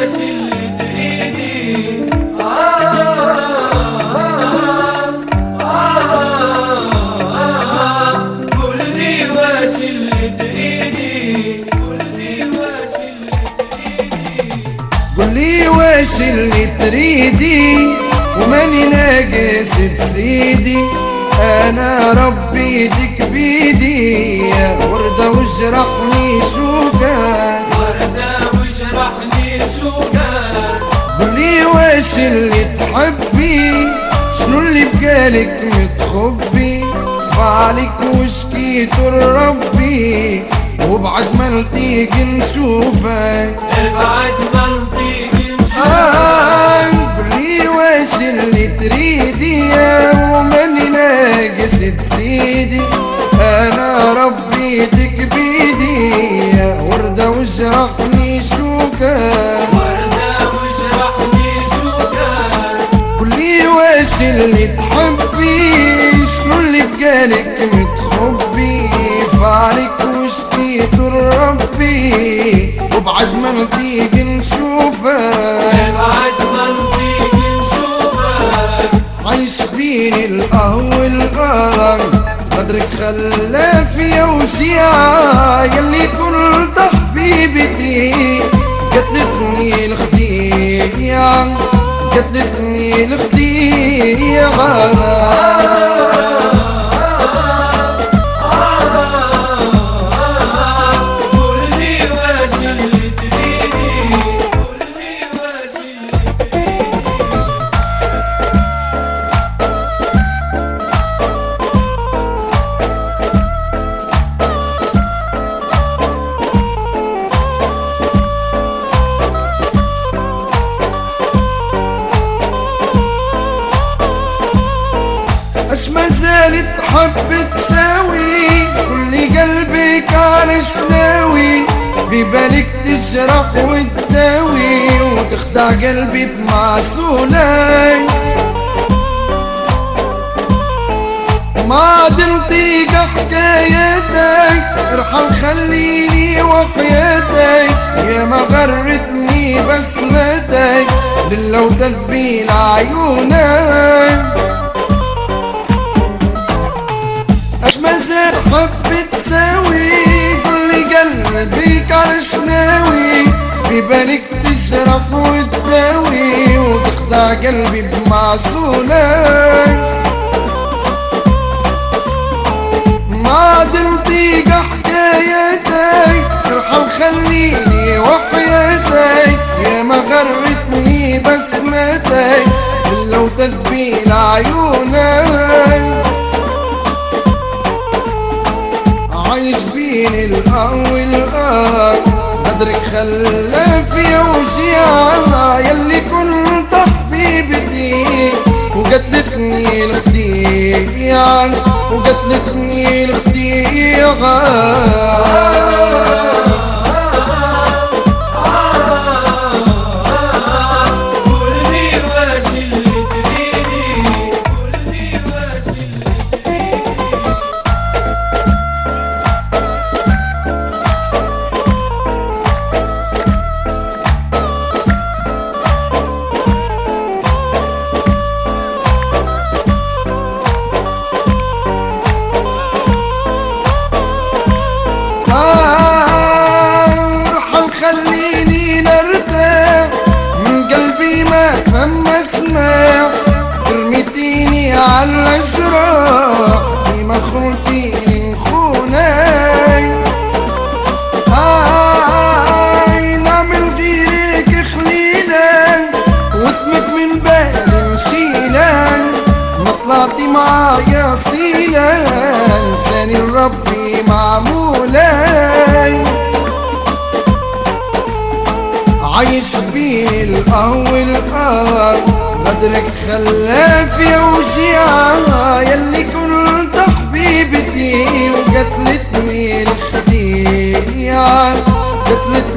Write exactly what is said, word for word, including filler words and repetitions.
واش اللي تريدي آه آه آه قولي واش اللي تريدي قولي واش اللي تريدي قولي واش اللي تريدي وماني ناقص تزيدي انا ربي ايدك بيدي يا وردة وجرحني شوكة وردة وجرحني شوكة قولي واش اللي تحبي شنو اللي بقالك متخبي فعلك وشكيت لربي وبعد ما نلقيك نشوفك بعد ما نلقيك نشوفك آه قولي واش اللي تريدي يا وماني ناقص تزيدي انا ربي ايدك بيدي يا وردة وجرحني شوكة وردة وجرحني شوكة قولي واش اللي تحبي شنو اللي بقالك متخبي فعلك وشكيت لربي وبعد ما نطيق نشوفك بعد ما نطيق نشوفك عايش بين القهوة والقهر قدرك خلى فيا وجيعة يلي كنت حبيبتي قتلتني الخديعة قتلتني الخديعة اش ما زالت حب تساوي كل قلبك على شناوي في بالك تجرح وتداوي وتخدع قلبي بمعسولة ما دمتيك حكايتك ارحل خليني وحياتك يا ما غرتني بسمتك لله وتذبيل عيونك اش ما زال حب تساوي كل قلبك على شناوي في بالك تجرح وتداوي وتخدع قلبي بمعسولك ما دمتيك حكايتك ارحل خليني وحياتك يا ما غرتني بسمتك لو تذبيل عيونك عايش بين القهوة والقهر قدرك خلى فيا وجيعة يلي كنت حبيبتي وقتلتني الخديعة وقتلتني الخديعة خليني نرتاح من قلبي ما فهم اسمع رميتيني على الجراح ديما خلتيني نخونك هاي نعمل غيرك خليلك واسمك من بالي نشيلك ما طلعتي معايا صيلة لساني ربي معمولك عايش بين القهوة والقهر قدرك خلى فيا وجيعة يلي كنت حبيبتي وقتلتني الخديعة قتلتني